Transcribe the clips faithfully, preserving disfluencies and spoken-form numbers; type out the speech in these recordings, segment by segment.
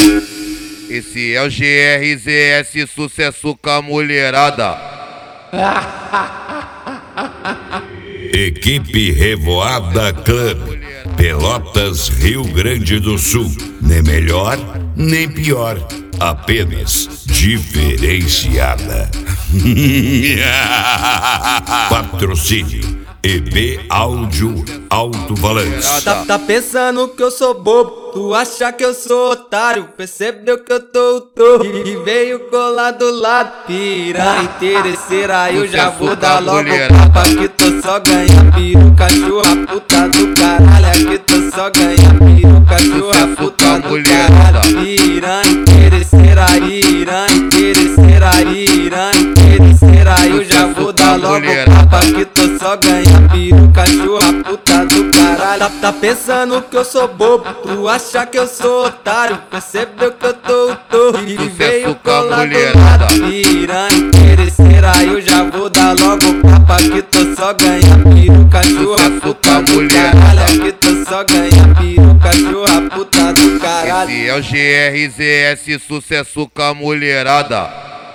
Esse é o G R Z S, sucesso com a mulherada. Equipe Revoada Club, Pelotas, Rio Grande do Sul. Nem melhor, nem pior, apenas diferenciada. Patrocínio E B Áudio Alto-Falantes. Tá, tá pensando que eu sou bobo? Tu acha que eu sou otário? Percebeu que eu tô tô e veio colar do lado. Piranha interesseira, eu já vou dar logo papa. Que tu só ganha piru, cachorra puta do caralho. Aqui tu só ganha piru, cachorra puta do caralho. Piranha interesseira, piranha interesseira, piranha interesseira, eu já vou dar logo papa. Que tu só ganha piru, cachorra puta do caralho. Tá, tá pensando que eu sou bobo? Tu acha que eu sou otário? Percebeu que eu tô tô e veio colar do lado. Piranha interesseira, eu já vou dar logo papa. Que tu só ganha piru, cachorra puta do caralho. Que tu só ganha piru, cachorra puta do caralho. Esse é o G R Z S, sucesso com a mulherada.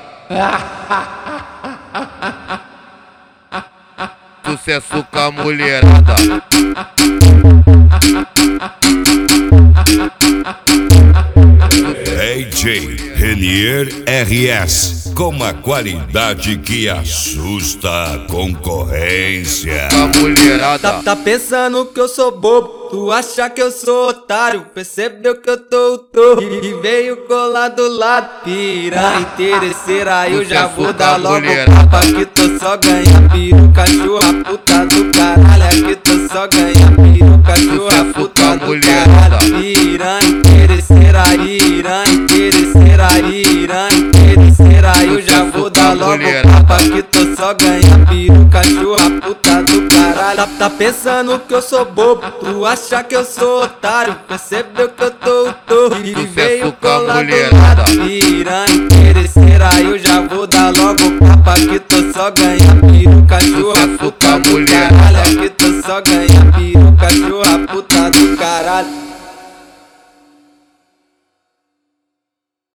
Sucesso com a mulherada. D J Renier R S, com a qualidade que assusta a concorrência. A mulherada. Tá, tá pensando que eu sou bobo? Tu acha que eu sou otário? Percebeu que eu tô tô e veio colar do lado. Piranha interesseira, eu já vou dar logo papa. Que tu só ganha piru, cachorra puta do caralho. Aqui tu só ganha piru, cachorra puta do caralho. Piranha interesseira, piranha interesseira, piranha interesseira, eu já vou dar logo papa. Que tu só ganha piru, cachorra puta do caralho. Tá, tá pensando que eu sou bobo? Tu acha que eu sou otário? Percebeu que eu tô tô e veio colar do lado. Piranha interesseira, eu já vou dar logo papa. Que tu só ganha piru, cachorra puta do caralho. Que tu só ganha